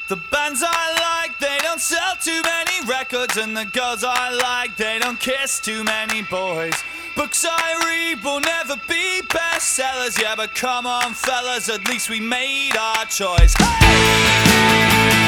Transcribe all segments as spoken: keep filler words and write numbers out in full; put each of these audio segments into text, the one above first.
The bands I like, they don't sell too many records, and the girls I like, they don't kiss too many boys. Books I read will never be bestsellers, yeah, but come on fellas, at least we made our choice. Hey!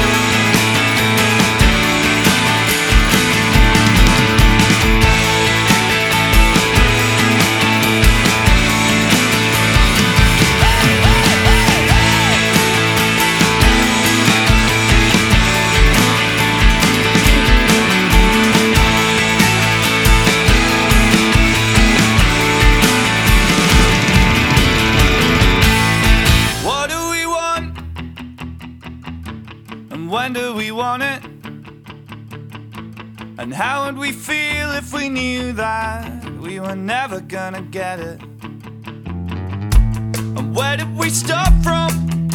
When do we want it? And how would we feel if we knew that we were never gonna get it? And where did we start from?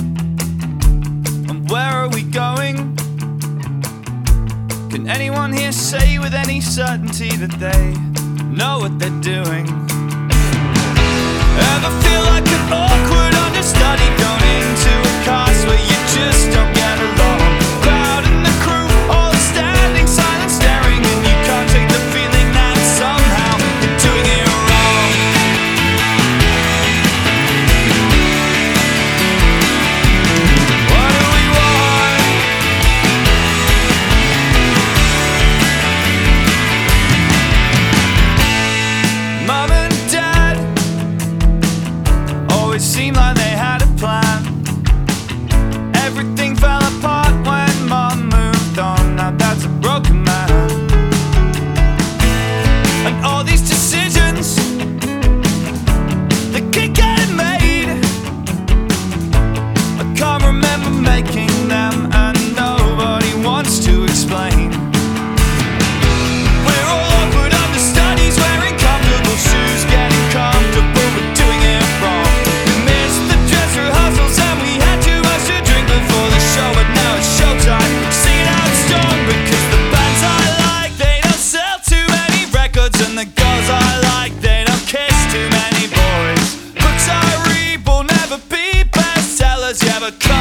And where are we going? Can anyone here say with any certainty that they know what they're doing? Ever feel like an awkward understudy going into a cast where you just don't get along? Seemed like they had a plan. Everything fell apart when Mom moved on. Now that's a broken man. And all these decisions, they keep getting made. I can't remember making them, and nobody wants to explain. We're all awkward understudies, wearing comfortable shoes, getting comfortable with doing it wrong. And we had too much to drink before the show, but now it's showtime. Singing out strong because the bands I like, they don't sell too many records, and the girls I like, they don't kiss too many boys. Books I read will never be bestsellers, yeah, but